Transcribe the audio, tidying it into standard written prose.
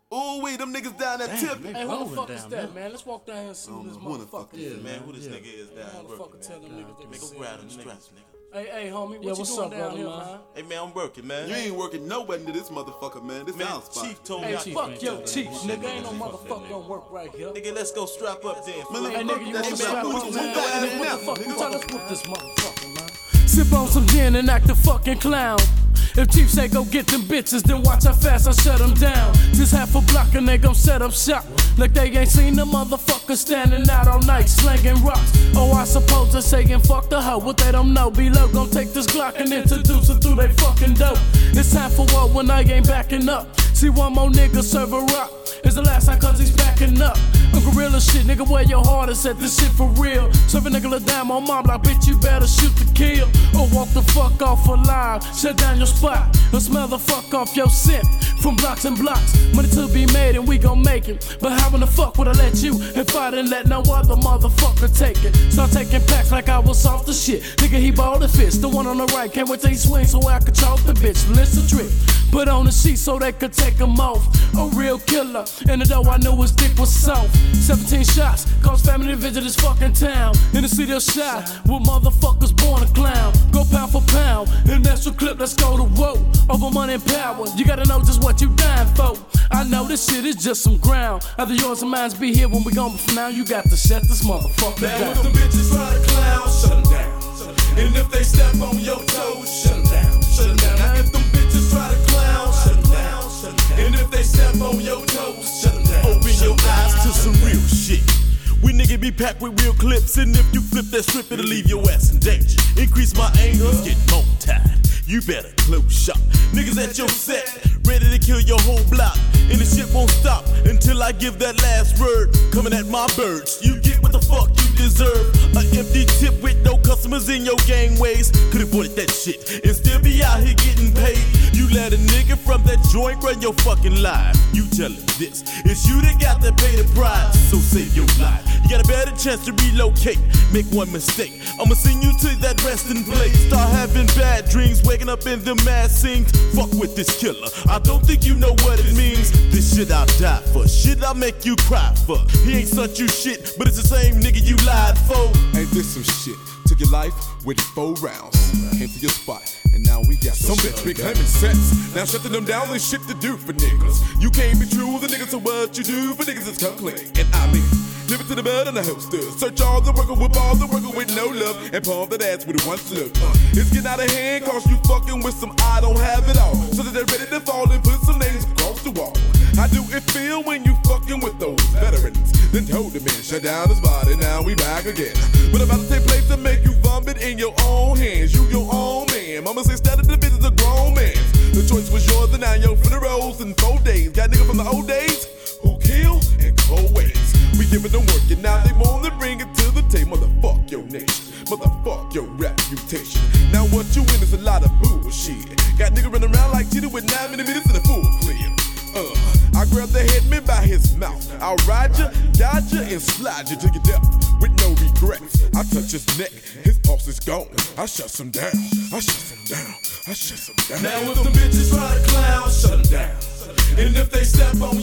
Ooh, wait, them niggas down that tip. Hey, who the fuck is that, man? Let's walk down here and see who this motherfucker is. Man, who this nigga is down Motherfucker tell them niggas. Nigga, go grab them straps, nigga. Hey, homie, what you doing down here, man? Hey, man, I'm working, man. You ain't working nowhere to this motherfucker, man. This our spot. Chief told me. Hey, fuck your chief, nigga. Ain't no motherfucker gonna work right here. Nigga, let's go strap up then. Hey, nigga, you wanna strap up, man? What the fuck? Let's whoop this motherfucker, man. Sip on some gin and act a fucking clown. If Chief say go get them bitches, then watch how fast I shut them down. Just half a block and they gon' set up shop. Like they ain't seen the motherfucker standing out all night slanging rocks. Oh, I suppose they're saying fuck the hoe. What they don't know, below gon' take this Glock and introduce her through they fucking dope. It's time for war when I ain't backing up. See one more nigga serve a rock. It's the last time cause he's backing up. I'm gorilla shit, nigga, where your heart is at, this shit for real. Serve a nigga a dime on my block, bitch, you better shoot to kill. Or walk the fuck off alive, shut down your spot. Or smell the fuck off your scent from blocks and blocks. Money to be made and we gon' make it. But how in the fuck would I let you if I didn't let no other motherfucker take it? Start taking packs like I was off the shit. Nigga, he balled the fist, the one on the right. Can't wait till he swings so I can choke the bitch. Listen trick, put on the sheet so they could take him off. A real killer, and though I knew his dick was soft. 17 shots, caused family to visit this fucking town. In the city of Shy, where motherfuckers born a clown. Go pound for pound, and that's your clip, let's go to war. Over money and power, you gotta know just what you dying for. I know this shit is just some ground. Either yours or mine's be here when we gone, but for now you got to shut this motherfucker down. Now if them bitches try to clown, shut them down. And if they step on your toes, shut them down. Shut them down. Now if them bitches try to clown, shut them down. And if they step on your toes, shut them down. Open your eyes to some real shit. We nigga be packed with real clips, and if you flip that strip, it'll leave your ass in danger. Increase my anger, get more tied. You better close shop. Niggas at your set, ready to kill your whole block. And the shit won't stop until I give that last word. Coming at my birds, you get what the fuck you deserve. An empty tip with no customers in your gangways. Could avoid that shit and still be out here getting paid. You let a nigga from that joint run your fucking life. You tell him this, it's you that got to pay the price. So save your life. You got a better chance to relocate. Make one mistake, I'ma send you to that resting place. Start having bad dreams, waking up in the mad scenes. Fuck with this killer, I don't think you know what it means. This shit I'll die for, shit I'll make you cry for. He ain't such you shit, but it's the same nigga you lied for. Ain't this some shit? Took your life with 4 rounds. Came to your spot, and now we got some bitch be claiming sense. Now shutting them down is shit to do for niggas. You can't be true, the niggas, so what you do for niggas is come clean. And I mean, live it to the bed and the holster. Search all the worker, whip all the worker with no love, and pump that ass with one slug. It's getting out of hand, cause you fucking with some I don't have it all. So that they're ready to fall and put some names across the wall. How do it feel when you fucking with those veterans? Then told the man, shut down his body, now we back again. But about to take place to make you vomit in your own hands. You your own man. Mama say stand in the business of grown man. The choice was yours and now your funerals in 4 days. Got nigga from the old days who kill and cold ways. We giving them work and now they want to bring it to the table. Motherfuck your nation, motherfuck your reputation. Now what you in is a lot of bullshit. Got nigga running around like cheated with 9 minutes in a full clear. I grab the headman by his mouth. I'll ride ya, dodge ya, and slide ya to your death with no regrets. I touch his neck, his pulse is gone. I shut him down, I shut him down, I shut him down. Now if them bitches try to clown, shut them down. And if they step on